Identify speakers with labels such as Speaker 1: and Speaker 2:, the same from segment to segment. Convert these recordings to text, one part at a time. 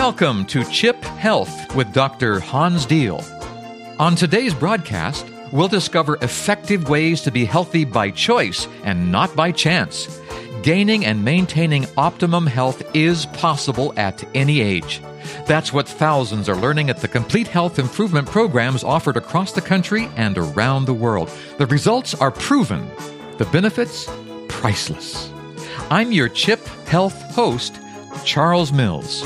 Speaker 1: Welcome to Chip Health with Dr. Hans Diehl. On today's broadcast, we'll discover effective ways to be healthy by choice and not by chance. Gaining and maintaining optimum health is possible at any age. That's what thousands are learning at the complete health improvement programs offered across the country and around the world. The results are proven. The benefits, priceless. I'm your Chip Health host, Charles Mills.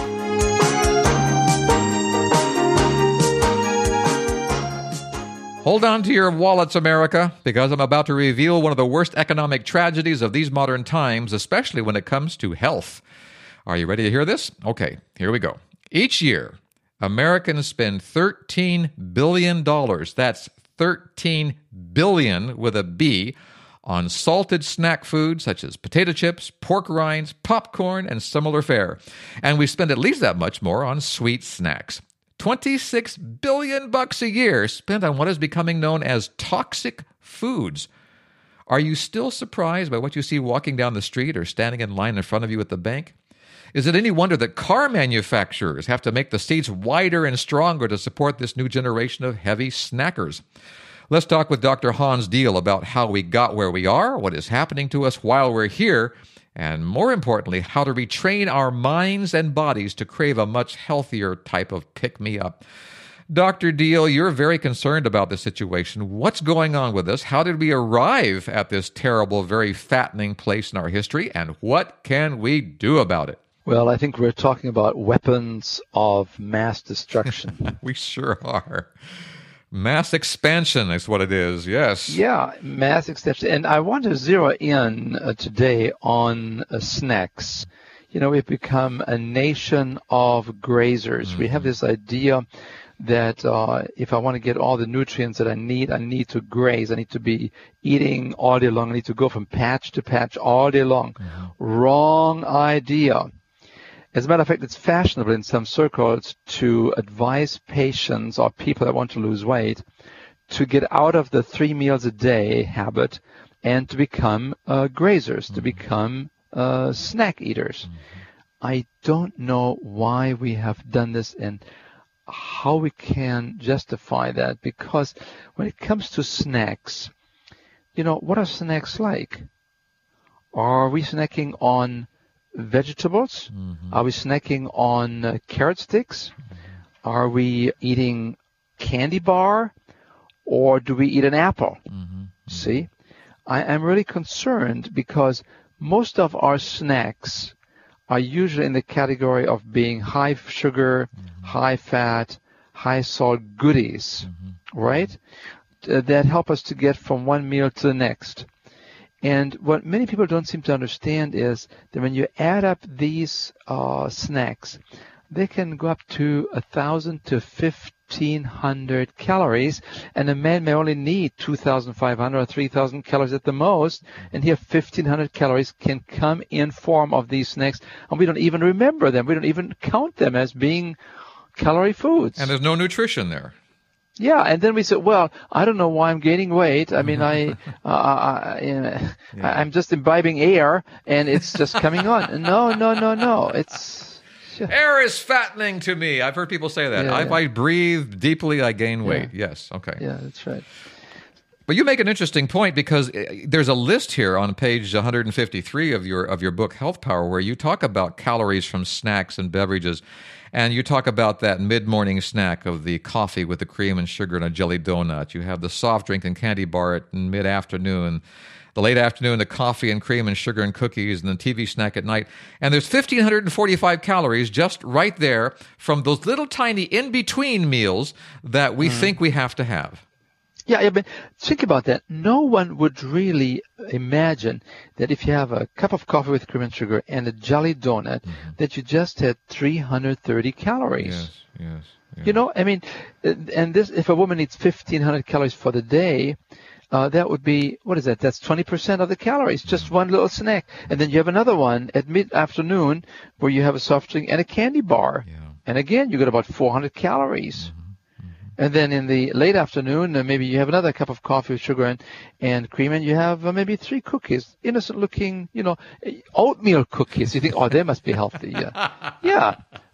Speaker 1: Hold on to your wallets, America, because I'm about to reveal one of the worst economic tragedies of these modern times, especially when it comes to health. Are you ready to hear this? Okay, here we go. Each year, Americans spend $13 billion, that's $13 billion with a B, on salted snack foods such as potato chips, pork rinds, popcorn, and similar fare. And we spend at least that much more on sweet snacks. $26 billion a year spent on what is becoming known as toxic foods. Are you still surprised by what you see walking down the street or standing in line in front of you at the bank? Is it any wonder that car manufacturers have to make the seats wider and stronger to support this new generation of heavy snackers? Let's talk with Dr. Hans Diehl about how we got where we are, what is happening to us while we're here, and more importantly, how to retrain our minds and bodies to crave a much healthier type of pick-me-up. Dr. Diehl, you're very concerned about the situation. What's going on with us? How did we arrive at this terrible, very fattening place in our history? And what can we do about it?
Speaker 2: Well, I think we're talking about weapons of mass destruction.
Speaker 1: We sure are. Mass expansion is what it is, yes.
Speaker 2: Yeah, mass expansion. And I want to zero in today on snacks. You know, we've become a nation of grazers. Mm-hmm. We have this idea that if I want to get all the nutrients that I need to graze. I need to be eating all day long. I need to go from patch to patch all day long. Mm-hmm. Wrong idea. As a matter of fact, it's fashionable in some circles to advise patients or people that want to lose weight to get out of the 3 meals a day habit and to become grazers, to become snack eaters. I don't know why we have done this and how we can justify that, because when it comes to snacks, you know, what are snacks like? Are we snacking on vegetables? Mm-hmm. Are we snacking on carrot sticks? Mm-hmm. Are we eating candy bar? Or do we eat an apple? Mm-hmm. See? I'm really concerned because most of our snacks are usually in the category of being high sugar, mm-hmm. high fat, high salt goodies, mm-hmm. right? That help us to get from one meal to the next. And what many people don't seem to understand is that when you add up these snacks, they can go up to 1,000 to 1,500 calories, and a man may only need 2,500 or 3,000 calories at the most, and here 1,500 calories can come in form of these snacks, and we don't even remember them. We don't even count them as being calorie foods.
Speaker 1: And there's no nutrition there.
Speaker 2: Yeah, and then we said, well, I don't know why I'm gaining weight. I mean, I'm just imbibing air, and it's just coming on. No. It's
Speaker 1: air is fattening to me. I've heard people say that. If I breathe deeply, I gain weight. Yes, okay.
Speaker 2: Yeah, that's right.
Speaker 1: But you make an interesting point, because there's a list here on page 153 of your book, Health Power, where you talk about calories from snacks and beverages. And you talk about that mid-morning snack of the coffee with the cream and sugar and a jelly donut. You have the soft drink and candy bar at mid-afternoon. The late afternoon, the coffee and cream and sugar and cookies, and the TV snack at night. And there's 1,545 calories just right there from those little tiny in-between meals that we think we have to have.
Speaker 2: Yeah, but think about that. No one would really imagine that if you have a cup of coffee with cream and sugar and a jelly donut, that you just had 330 calories.
Speaker 1: Yes.
Speaker 2: You know, I mean, and this, if a woman eats 1,500 calories for the day, that would be, what is that? That's 20% of the calories, just one little snack. And then you have another one at mid-afternoon where you have a soft drink and a candy bar. Yeah. And again, you get about 400 calories. And then in the late afternoon, maybe you have another cup of coffee with sugar and cream, and you have maybe 3 cookies, innocent-looking, oatmeal cookies. You think, oh, they must be healthy. Yeah,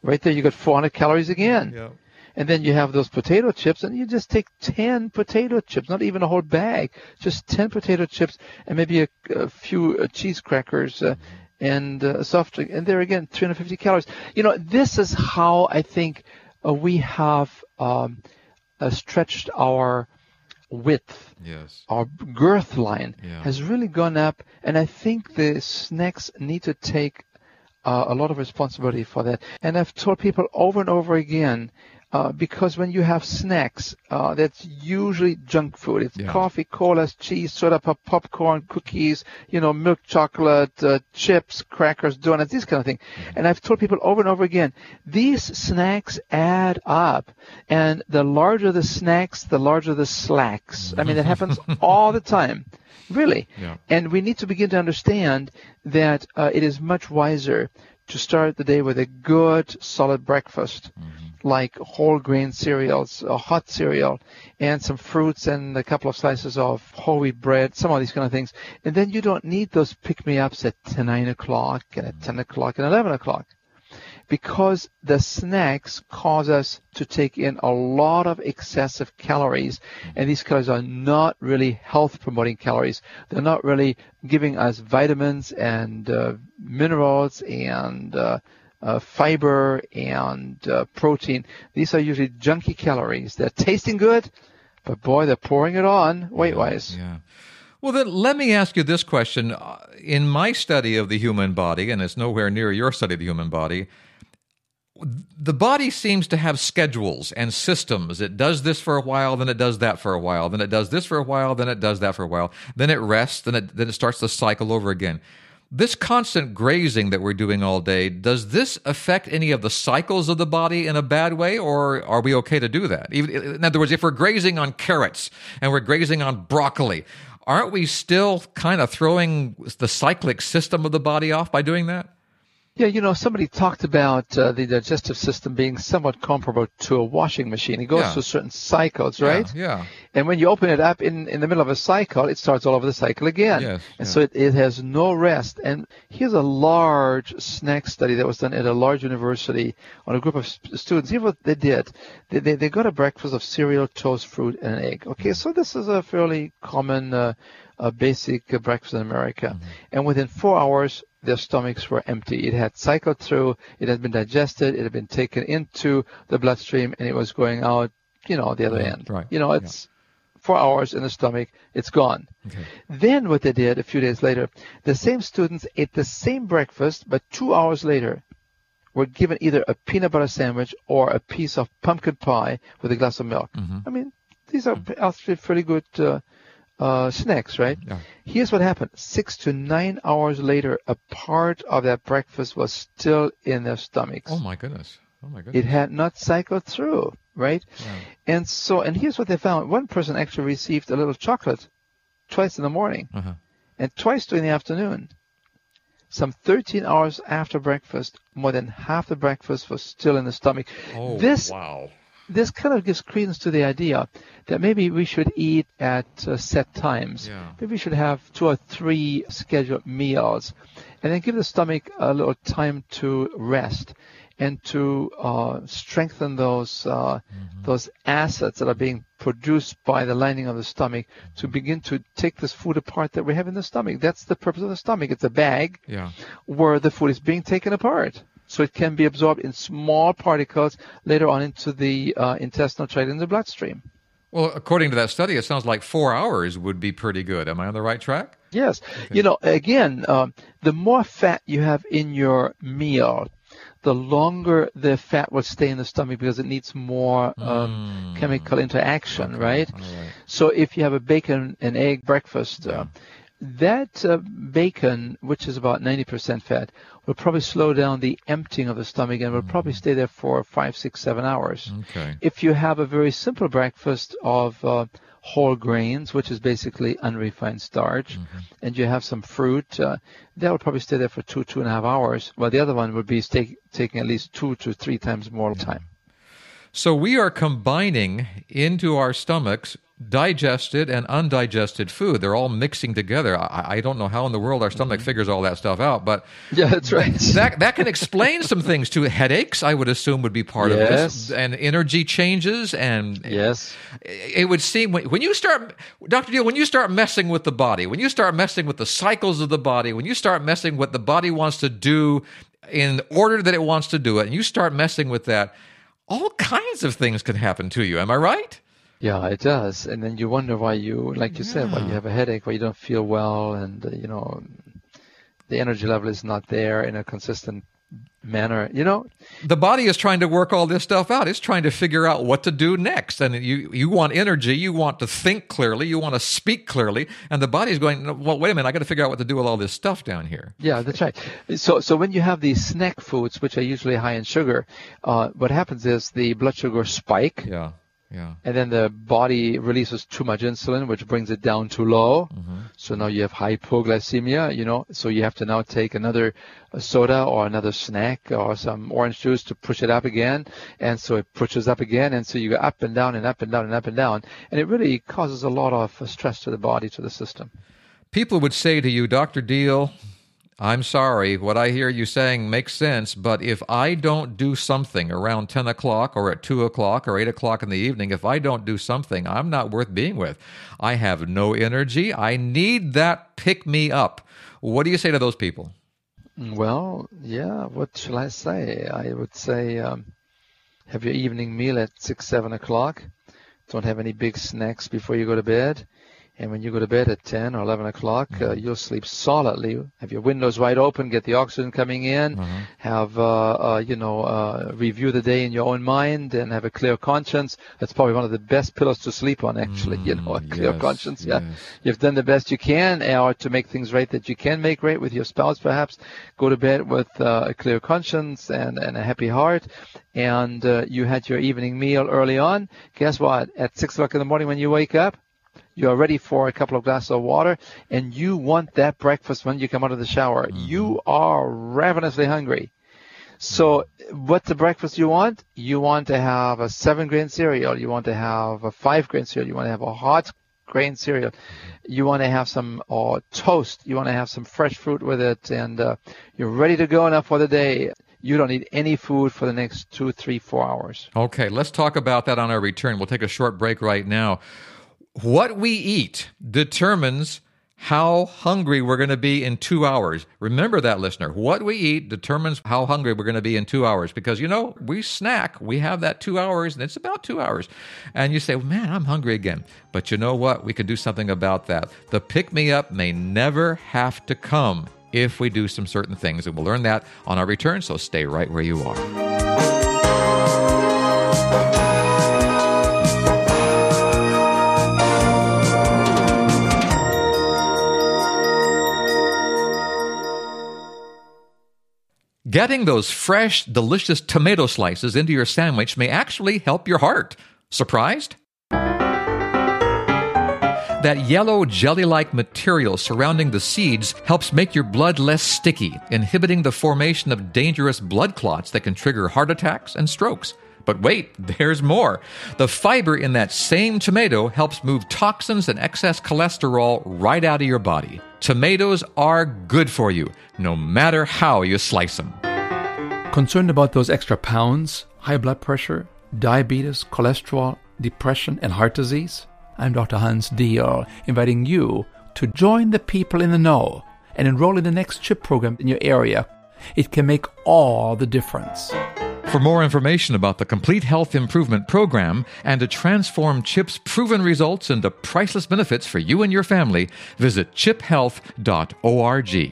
Speaker 2: Right there, you got 400 calories again.
Speaker 1: Yeah.
Speaker 2: And then you have those potato chips, and you just take 10 potato chips, not even a whole bag, just 10 potato chips, and maybe a few cheese crackers and a soft drink. And there again, 350 calories. This is how I think we have stretched our width.
Speaker 1: Yes.
Speaker 2: Our girth line
Speaker 1: Yeah.
Speaker 2: has really gone up, and I think the snacks need to take a lot of responsibility for that. And I've told people over and over again, because when you have snacks, that's usually junk food. It's coffee, cola, cheese, soda pop, popcorn, cookies, milk chocolate, chips, crackers, donuts, these kind of things. And I've told people over and over again, these snacks add up. And the larger the snacks, the larger the slacks. I mean, it happens all the time. Really.
Speaker 1: Yeah.
Speaker 2: And we need to begin to understand that it is much wiser to start the day with a good, solid breakfast, like whole grain cereals, a hot cereal, and some fruits and a couple of slices of whole wheat bread, some of these kind of things. And then you don't need those pick-me-ups at 9 o'clock and at 10 o'clock and 11 o'clock. Because the snacks cause us to take in a lot of excessive calories, and these calories are not really health-promoting calories. They're not really giving us vitamins and minerals and fiber and protein. These are usually junky calories. They're tasting good, but boy, they're pouring it on weight-wise.
Speaker 1: Yeah. Well, then let me ask you this question. In my study of the human body, and it's nowhere near your study of the human body, the body seems to have schedules and systems. It does this for a while, then it does that for a while, then it does this for a while, then it does that for a while, then it rests, then it starts the cycle over again. This constant grazing that we're doing all day, does this affect any of the cycles of the body in a bad way, or are we okay to do that? In other words, if we're grazing on carrots and we're grazing on broccoli, aren't we still kind of throwing the cyclic system of the body off by doing that?
Speaker 2: Yeah, somebody talked about the digestive system being somewhat comparable to a washing machine. It goes through certain cycles, right?
Speaker 1: Yeah.
Speaker 2: And when you open it up in the middle of a cycle, it starts all over the cycle again.
Speaker 1: Yes,
Speaker 2: and so it has no rest. And here's a large snack study that was done at a large university on a group of students. Here's what they did. They got a breakfast of cereal, toast, fruit, and an egg. Okay, so this is a fairly common basic breakfast in America. And within 4 hours, their stomachs were empty. It had cycled through, it had been digested, it had been taken into the bloodstream, and it was going out, the other end.
Speaker 1: Right.
Speaker 2: It's 4 hours in the stomach, it's gone.
Speaker 1: Okay.
Speaker 2: Then what they did a few days later, the same students ate the same breakfast, but 2 hours later were given either a peanut butter sandwich or a piece of pumpkin pie with a glass of milk. I mean, these are actually pretty good snacks, right?
Speaker 1: Yeah.
Speaker 2: Here's what happened. 6 to 9 hours later, a part of that breakfast was still in their stomachs.
Speaker 1: Oh, my goodness.
Speaker 2: It had not cycled through, right?
Speaker 1: Yeah.
Speaker 2: And here's what they found. One person actually received a little chocolate twice in the morning and twice during the afternoon. Some 13 hours after breakfast, more than half the breakfast was still in the stomach.
Speaker 1: Oh, wow.
Speaker 2: This kind of gives credence to the idea that maybe we should eat at set times.
Speaker 1: Yeah.
Speaker 2: Maybe we should have 2 or 3 scheduled meals, and then give the stomach a little time to rest and to strengthen those acids that are being produced by the lining of the stomach to begin to take this food apart that we have in the stomach. That's the purpose of the stomach. It's a bag where the food is being taken apart, so it can be absorbed in small particles later on into the intestinal tract in the bloodstream.
Speaker 1: Well, according to that study, it sounds like 4 hours would be pretty good. Am I on the right track?
Speaker 2: Yes. Okay. Again, the more fat you have in your meal, the longer the fat will stay in the stomach because it needs more chemical interaction, right?
Speaker 1: All right?
Speaker 2: So if you have a bacon and egg breakfast, that bacon, which is about 90% fat, will probably slow down the emptying of the stomach and will probably stay there for 5, 6, 7 hours.
Speaker 1: Okay.
Speaker 2: If you have a very simple breakfast of whole grains, which is basically unrefined starch, and you have some fruit, that will probably stay there for 2.5 hours, while the other one would be taking at least 2 to 3 times more time.
Speaker 1: So we are combining into our stomachs digested and undigested food. They're all mixing together. I don't know how in the world our stomach figures all that stuff out, but
Speaker 2: yeah, that's right.
Speaker 1: that can explain some things too. Headaches, I would assume, would be part of this, and energy changes. And
Speaker 2: yes,
Speaker 1: it would seem when you start, Dr. Deal, when you start messing with the body, when you start messing with the cycles of the body, when you start messing with what the body wants to do in order that it wants to do it, and you start messing with that, all kinds of things can happen to you. Am I right?
Speaker 2: Yeah, it does. And then you wonder why you, like you said, why you have a headache, why you don't feel well, and, the energy level is not there in a consistent manner.
Speaker 1: The body is trying to work all this stuff out. It's trying to figure out what to do next. And you want energy. You want to think clearly. You want to speak clearly. And the body's going, well, wait a minute. I got to figure out what to do with all this stuff down here.
Speaker 2: Yeah, that's right. So when you have these snack foods, which are usually high in sugar, what happens is the blood sugar spike.
Speaker 1: Yeah. Yeah.
Speaker 2: And then the body releases too much insulin, which brings it down too low. Mm-hmm. So now you have hypoglycemia, so you have to now take another soda or another snack or some orange juice to push it up again. And so it pushes up again. And so you go up and down and up and down and up and down. And it really causes a lot of stress to the body, to the system.
Speaker 1: People would say to you, Dr. Deal, I'm sorry, what I hear you saying makes sense, but if I don't do something around 10 o'clock or at 2 o'clock or 8 o'clock in the evening, if I don't do something, I'm not worth being with. I have no energy. I need that pick-me-up. What do you say to those people?
Speaker 2: Well, yeah, what shall I say? I would say have your evening meal at 6, 7 o'clock. Don't have any big snacks before you go to bed. And when you go to bed at 10 or 11 o'clock, you'll sleep solidly. Have your windows wide open, get the oxygen coming in, have, review the day in your own mind and have a clear conscience. That's probably one of the best pillows to sleep on, actually, a clear conscience. Yeah. Yes. You've done the best you can or to make things right that you can make right with your spouse, perhaps. Go to bed with a clear conscience and a happy heart. And you had your evening meal early on. Guess what? At 6 o'clock in the morning when you wake up, you are ready for a couple of glasses of water, and you want that breakfast when you come out of the shower. You are ravenously hungry. So what's the breakfast you want? You want to have a 7-grain cereal. You want to have a 5-grain cereal. You want to have a hot grain cereal. You want to have some toast. You want to have some fresh fruit with it, and you're ready to go now for the day. You don't need any food for the next 2, 3, 4 hours.
Speaker 1: Okay, let's talk about that on our return. We'll take a short break right now. What we eat determines how hungry we're going to be in 2 hours. Remember that, listener. What we eat determines how hungry we're going to be in 2 hours. Because, we snack. We have that 2 hours, and it's about 2 hours. And you say, well, man, I'm hungry again. But you know what? We can do something about that. The pick-me-up may never have to come if we do some certain things. And we'll learn that on our return, so stay right where you are. Getting those fresh, delicious tomato slices into your sandwich may actually help your heart. Surprised? That yellow jelly-like material surrounding the seeds helps make your blood less sticky, inhibiting the formation of dangerous blood clots that can trigger heart attacks and strokes. But wait, there's more. The fiber in that same tomato helps move toxins and excess cholesterol right out of your body. Tomatoes are good for you, no matter how you slice them.
Speaker 3: Concerned about those extra pounds, high blood pressure, diabetes, cholesterol, depression, and heart disease? I'm Dr. Hans Deal, inviting you to join the people in the know and enroll in the next CHIP program in your area. It can make all the difference.
Speaker 1: For more information about the Complete Health Improvement Program and to transform CHIP's proven results into priceless benefits for you and your family, visit chiphealth.org.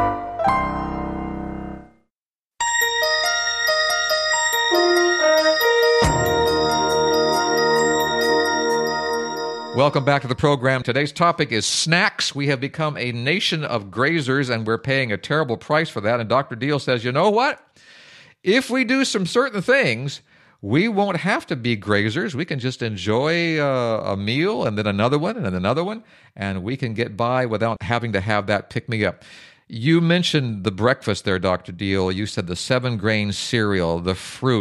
Speaker 1: Welcome back to the program. Today's topic is snacks. We have become a nation of grazers, and we're paying a terrible price for that. And Dr. Deal says, you know what? If we do some certain things, we won't have to be grazers. We can just enjoy a meal and then another one and then another one, and we can get by without having to have that pick-me-up. You mentioned the breakfast there, Dr. Deal. You said the 7-grain cereal, the fruit.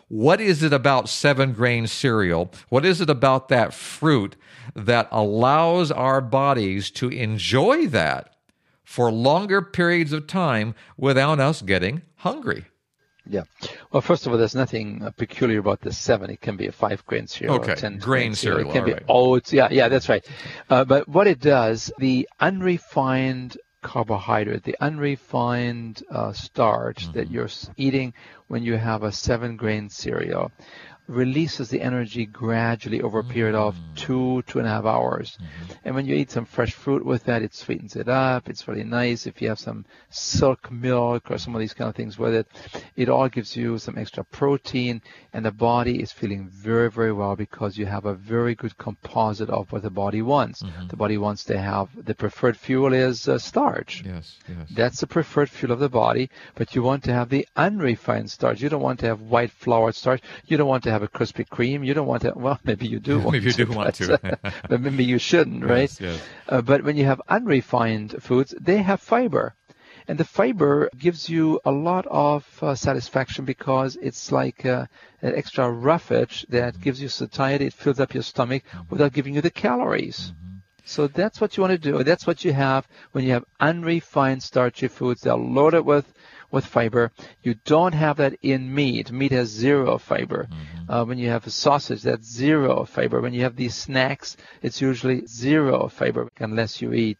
Speaker 1: What is it about 7-grain cereal? What is it about that fruit that allows our bodies to enjoy that for longer periods of time without us getting hungry?
Speaker 2: Yeah. Well, first of all, there's nothing peculiar about the 7. It can be a 5-grain cereal,
Speaker 1: Okay,
Speaker 2: or 10
Speaker 1: grain cereal.
Speaker 2: It can be
Speaker 1: right.
Speaker 2: oats. Yeah, that's right. But what it does, the unrefined carbohydrate, the unrefined starch that you're eating when you have a 7-grain cereal, releases the energy gradually over a period of 2.5 hours. And when you eat some fresh fruit with that, it sweetens it up. It's really nice. If you have some silk milk or some of these kind of things with it, it all gives you some extra protein, and the body is feeling very, very well because you have a very good composite of what the body wants. The body wants to have, the preferred fuel is starch.
Speaker 1: Yes.
Speaker 2: That's the preferred fuel of the body, but you want to have the unrefined starch. You don't want to have white flour starch. You don't want to have a Krispy Kreme. You don't want to, well, maybe you do want
Speaker 1: Maybe you
Speaker 2: to.
Speaker 1: do want to.
Speaker 2: But maybe you shouldn't, right?
Speaker 1: Yes.
Speaker 2: But when you have unrefined foods, they have fiber. And the fiber gives you a lot of satisfaction because it's like an extra roughage that gives you satiety. It fills up your stomach without giving you the calories. So that's what you want to do. That's what you have when you have unrefined starchy foods. They're loaded with fiber. You don't have that in meat. Meat has 0 fiber. When you have a sausage, that's 0 fiber. When you have these snacks, it's usually 0 fiber, unless you eat,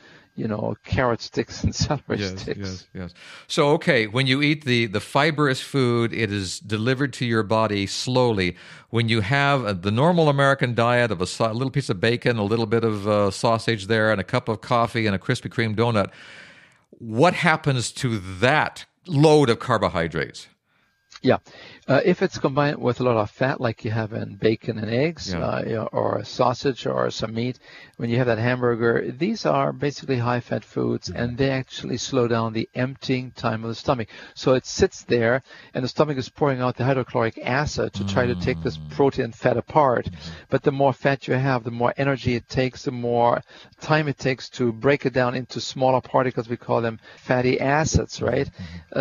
Speaker 2: carrot sticks and celery sticks.
Speaker 1: Yes. So, okay, when you eat the fibrous food, it is delivered to your body slowly. When you have the normal American diet of a little piece of bacon, a little bit of sausage there, and a cup of coffee and a Krispy Kreme donut, what happens to that load of carbohydrates?
Speaker 2: Yeah. If it's combined with a lot of fat, like you have in bacon and eggs, or a sausage or some meat, when you have that hamburger, these are basically high-fat foods, and they actually slow down the emptying time of the stomach. So it sits there, and the stomach is pouring out the hydrochloric acid to try to take this protein and fat apart. But the more fat you have, the more energy it takes, the more time it takes to break it down into smaller particles. We call them fatty acids, right?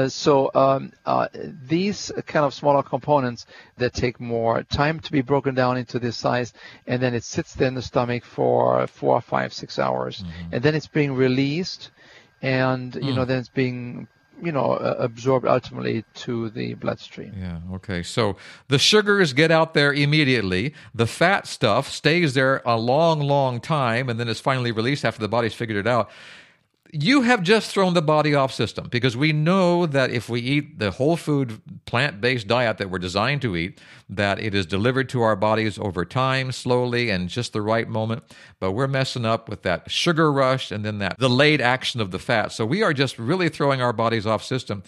Speaker 2: So these kind of smaller components that take more time to be broken down into this size, and then it sits there in the stomach for 4, 5, 6 hours, and then it's being released, and then it's being absorbed ultimately to the bloodstream.
Speaker 1: Yeah, okay. So the sugars get out there immediately. The fat stuff stays there a long, long time, and then it's finally released after the body's figured it out. You have just thrown the body off system, because we know that if we eat the whole food, plant-based diet that we're designed to eat, that it is delivered to our bodies over time, slowly, and just the right moment. But we're messing up with that sugar rush and then that delayed action of the fat. So we are just really throwing our bodies off system.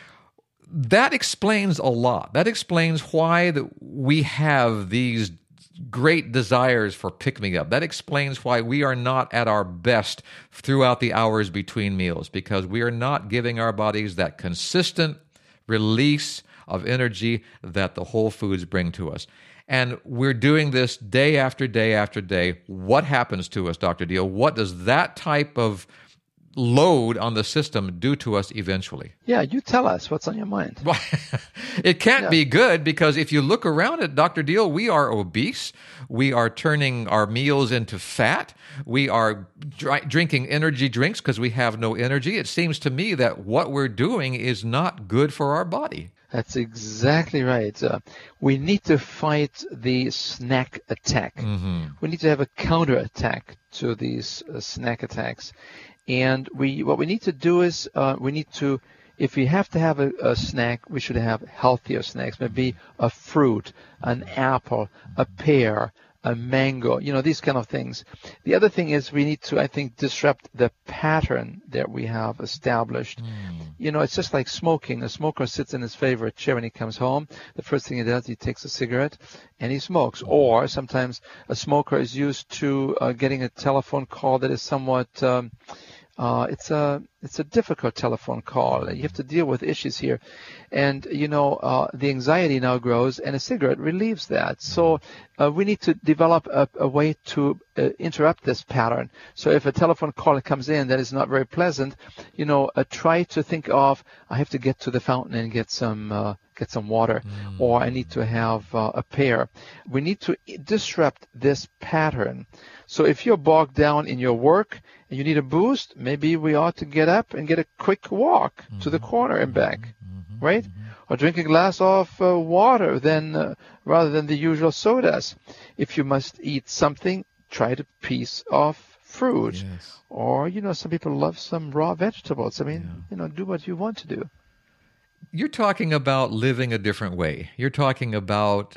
Speaker 1: That explains a lot. That explains why we have these great desires for pick-me-up. That explains why we are not at our best throughout the hours between meals, because we are not giving our bodies that consistent release of energy that the whole foods bring to us. And we're doing this day after day after day. What happens to us, Dr. Deal? What does that type of load on the system do to us eventually?
Speaker 2: Yeah, you tell us what's on your mind.
Speaker 1: Well, it can't be good, because if you look around at Dr. Deal, we are obese. We are turning our meals into fat. We are drinking energy drinks because we have no energy. It seems to me that what we're doing is not good for our body.
Speaker 2: That's exactly right. We need to fight the snack attack. We need to have a counterattack to these snack attacks. And what we need to do is if we have to have a snack, we should have healthier snacks, maybe a fruit, an apple, a pear, a mango, these kind of things. The other thing is we need to, I think, disrupt the pattern that we have established. It's just like smoking. A smoker sits in his favorite chair when he comes home. The first thing he does, he takes a cigarette and he smokes. Or sometimes a smoker is used to getting a telephone call that is somewhat, it's a It's a difficult telephone call. You have to deal with issues here. And, the anxiety now grows, and a cigarette relieves that. So we need to develop a way to interrupt this pattern. So if a telephone call comes in that is not very pleasant, try to think of, I have to get to the fountain and get some water, or I need to have a pear. We need to disrupt this pattern. So if you're bogged down in your work and you need a boost, maybe we ought to get up and get a quick walk to the corner and back, right? Or drink a glass of water rather than the usual sodas. If you must eat something, try a piece of fruit.
Speaker 1: Yes.
Speaker 2: Or, some people love some raw vegetables. I mean, do what you want to do.
Speaker 1: You're talking about living a different way. You're talking about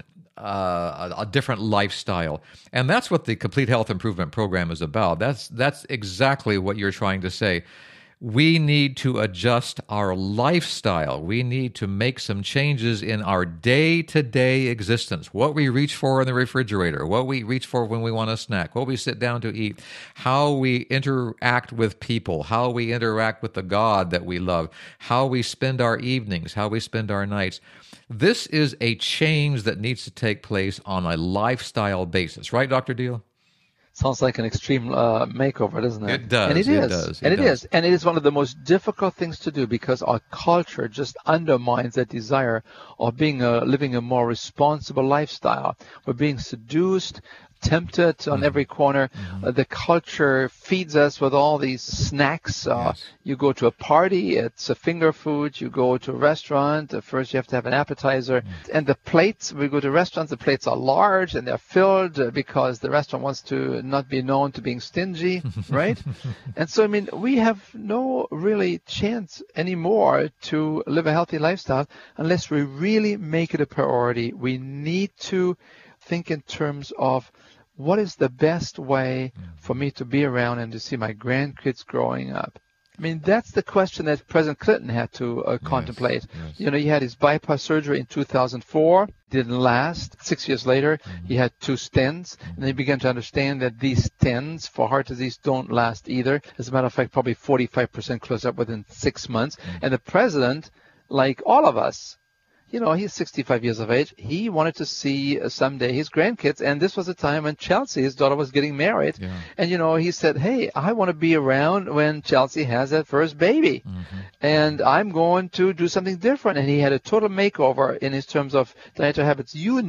Speaker 1: a different lifestyle. And that's what the Complete Health Improvement Program is about. That's exactly what you're trying to say. We need to adjust our lifestyle. We need to make some changes in our day-to-day existence. What we reach for in the refrigerator, what we reach for when we want a snack, what we sit down to eat, how we interact with people, how we interact with the God that we love, how we spend our evenings, how we spend our nights. This is a change that needs to take place on a lifestyle basis. Right, Dr. Deal?
Speaker 2: Sounds like an extreme makeover, doesn't it?
Speaker 1: It does.
Speaker 2: And it is.
Speaker 1: Does.
Speaker 2: And it is. And it is one of the most difficult things to do because our culture just undermines that desire of living a more responsible lifestyle. We're being seduced, tempted on every corner. The culture feeds us with all these snacks.
Speaker 1: Yes.
Speaker 2: You go to a party, it's a finger food. You go to a restaurant, first you have to have an appetizer. And the plates, we go to restaurants, the plates are large and they're filled because the restaurant wants to not be known to being stingy, right? And so, we have no really chance anymore to live a healthy lifestyle unless we really make it a priority. We need to think in terms of what is the best way for me to be around and to see my grandkids growing up. That's the question that President Clinton had to contemplate.
Speaker 1: Yes.
Speaker 2: He had his bypass surgery in 2004. Didn't last. 6 years later, he had 2 stents, and he began to understand that these stents for heart disease don't last either. As a matter of fact, probably 45% close up within 6 months. And the president, like all of us, he's 65 years of age. He wanted to see someday his grandkids. And this was a time when Chelsea, his daughter, was getting married. Yeah. And, he said, hey, I want to be around when Chelsea has that first baby. And I'm going to do something different. And he had a total makeover in his terms of dietary habits.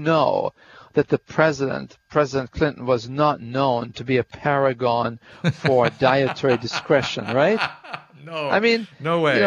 Speaker 2: That the President Clinton, was not known to be a paragon for dietary discretion, right?
Speaker 1: No. No way.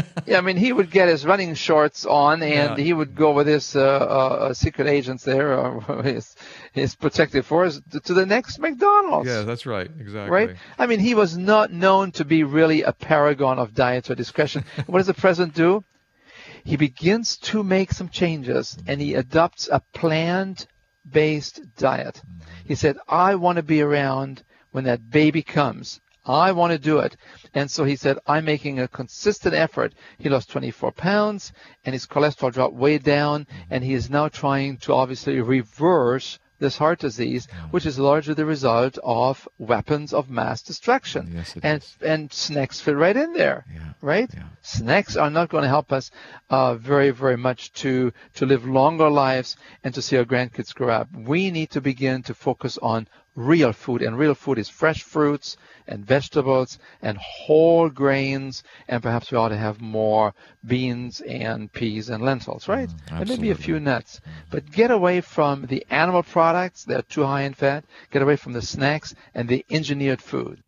Speaker 2: He would get his running shorts on and he would go with his secret agents there, or his protective force, to the next McDonald's.
Speaker 1: Yeah, that's right. Exactly.
Speaker 2: Right? He was not known to be really a paragon of dietary discretion. What does the president do? He begins to make some changes and he adopts a plant-based diet. He said, I want to be around when that baby comes. I want to do it. And so he said, I'm making a consistent effort. He lost 24 pounds and his cholesterol dropped way down. And he is now trying to obviously reverse this heart disease, which is largely the result of weapons of mass destruction.
Speaker 1: Yes,
Speaker 2: and snacks fit right in there, right? Yeah. Snacks are not going to help us very, very much to live longer lives and to see our grandkids grow up. We need to begin to focus on real food, and real food is fresh fruits and vegetables and whole grains, and perhaps we ought to have more beans and peas and lentils, right? And maybe a few nuts. But get away from the animal products, they're too high in fat. Get away from the snacks and the engineered food.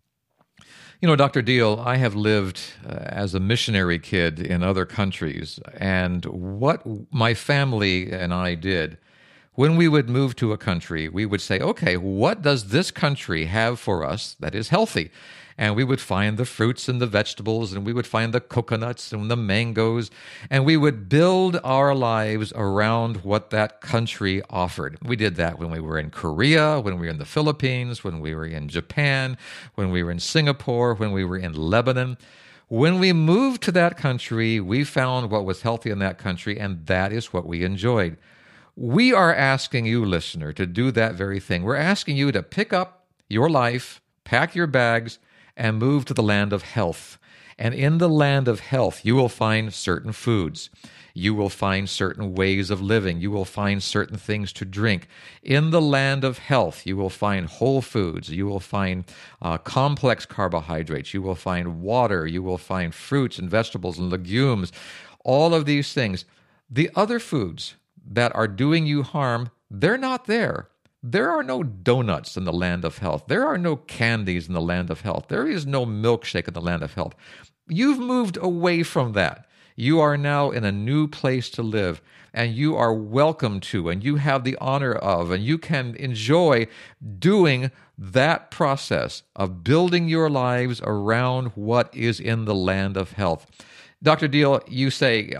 Speaker 1: Dr. Deal, I have lived as a missionary kid in other countries, and what my family and I did, when we would move to a country, we would say, okay, what does this country have for us that is healthy? And we would find the fruits and the vegetables, and we would find the coconuts and the mangoes, and we would build our lives around what that country offered. We did that when we were in Korea, when we were in the Philippines, when we were in Japan, when we were in Singapore, when we were in Lebanon. When we moved to that country, we found what was healthy in that country, and that is what we enjoyed. We are asking you, listener, to do that very thing. We're asking you to pick up your life, pack your bags, and move to the land of health. And in the land of health, you will find certain foods. You will find certain ways of living. You will find certain things to drink. In the land of health, you will find whole foods. You will find complex carbohydrates. You will find water. You will find fruits and vegetables and legumes. All of these things. The other foods that are doing you harm, they're not there. There are no donuts in the land of health. There are no candies in the land of health. There is no milkshake in the land of health. You've moved away from that. You are now in a new place to live, and you are welcome to, and you have the honor of, and you can enjoy doing that process of building your lives around what is in the land of health. Dr. Deal, you say,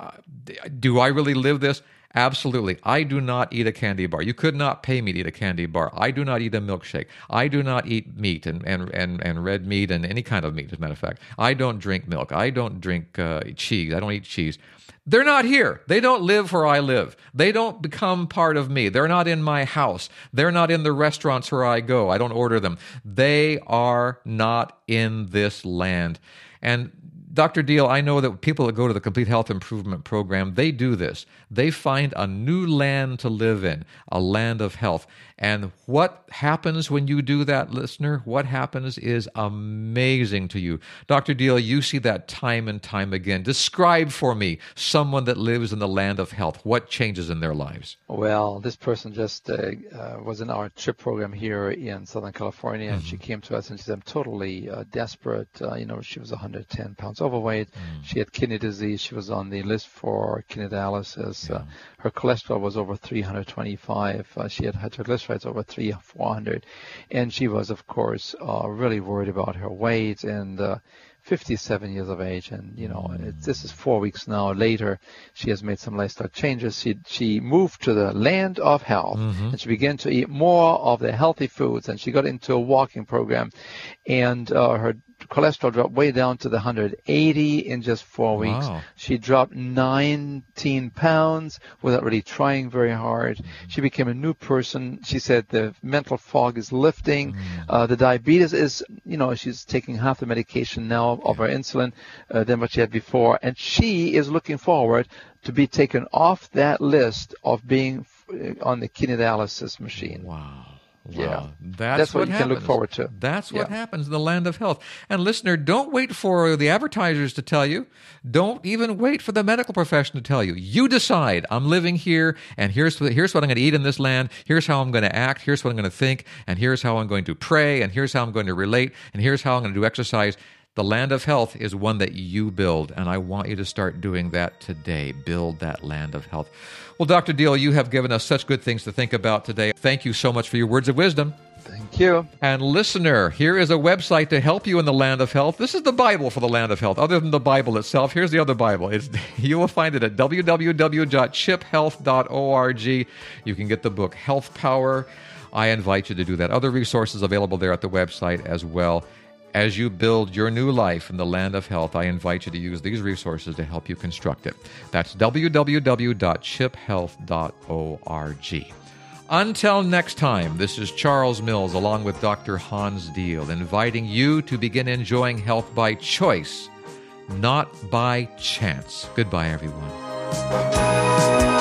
Speaker 1: do I really live this? Absolutely. I do not eat a candy bar. You could not pay me to eat a candy bar. I do not eat a milkshake. I do not eat meat and red meat and any kind of meat, as a matter of fact. I don't drink milk. I don't drink cheese. I don't eat cheese. They're not here. They don't live where I live. They don't become part of me. They're not in my house. They're not in the restaurants where I go. I don't order them. They are not in this land. And Dr. Deal, I know that people that go to the Complete Health Improvement Program, they do this. They find a new land to live in, a land of health. And what happens when you do that, listener? What happens is amazing to you. Dr. Deal, you see that time and time again. Describe for me someone that lives in the land of health. What changes in their lives?
Speaker 2: Well, this person just was in our CHIP program here in Southern California, and she came to us and she said, I'm totally desperate. She was 110 pounds overweight. She had kidney disease. She was on the list for kidney dialysis. Her cholesterol was over 325. She had triglycerides over 400. And she was, of course, really worried about her weight and 57 years of age. And, this is 4 weeks now later. She has made some lifestyle changes. She moved to the land of health, and she began to eat more of the healthy foods. And she got into a walking program, and her cholesterol dropped way down to the 180 in just 4 weeks.
Speaker 1: Wow. She
Speaker 2: dropped 19 pounds without really trying very hard. She became a new person. She said the mental fog is lifting. The diabetes is, she's taking half the medication now of her insulin than what she had before. And she is looking forward to be taken off that list of being on the kidney dialysis machine.
Speaker 1: Wow.
Speaker 2: Yeah,
Speaker 1: that's
Speaker 2: what you can look forward to.
Speaker 1: That's what happens in the land of health. And listener, don't wait for the advertisers to tell you. Don't even wait for the medical profession to tell you. You decide, I'm living here, and here's what I'm going to eat in this land. Here's how I'm going to act. Here's what I'm going to think. And here's how I'm going to pray. And here's how I'm going to relate. And here's how I'm going to do exercise. The land of health is one that you build, and I want you to start doing that today. Build that land of health. Well, Dr. Deal, you have given us such good things to think about today. Thank you so much for your words of wisdom.
Speaker 2: Thank you.
Speaker 1: And listener, here is a website to help you in the land of health. This is the Bible for the land of health. Other than the Bible itself, here's the other Bible. You will find it at www.chiphealth.org. You can get the book Health Power. I invite you to do that. Other resources available there at the website as well. As you build your new life in the land of health, I invite you to use these resources to help you construct it. That's www.chiphealth.org. Until next time, this is Charles Mills along with Dr. Hans Deal, inviting you to begin enjoying health by choice, not by chance. Goodbye, everyone.